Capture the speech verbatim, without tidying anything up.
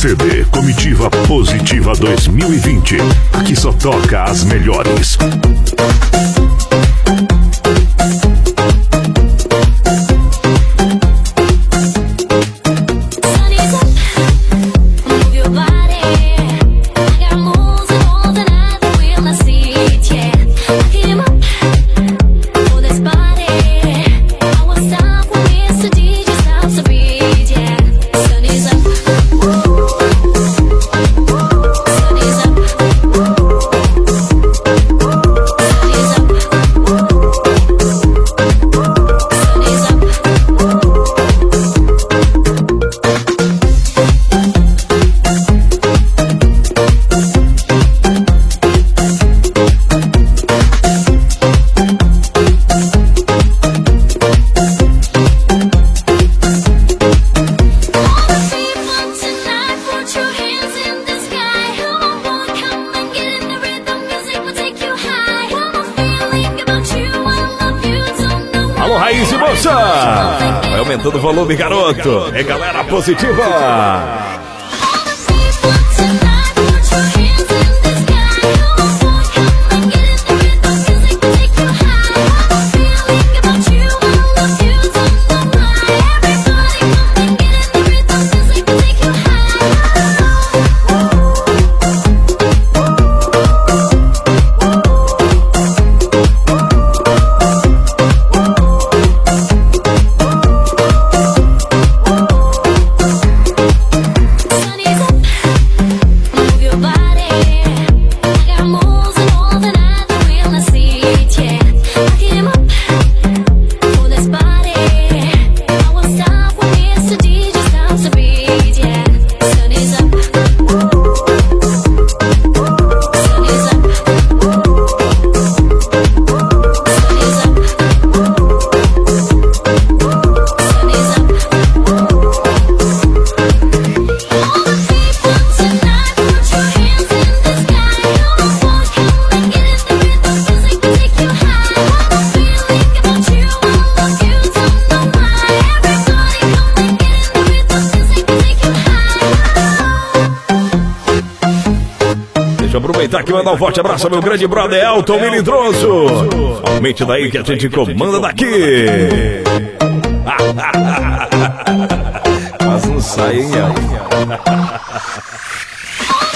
C D Comitiva Positiva dois mil e vinte. Aqui só toca as melhores. Vai aumentando o volume, garoto. É galera positiva. Aproveitar aqui e mandar um forte abraço ao meu grande brother Elton Melindroso. Aumente daí que a gente comanda daqui. Mas não sai, hein, Elton?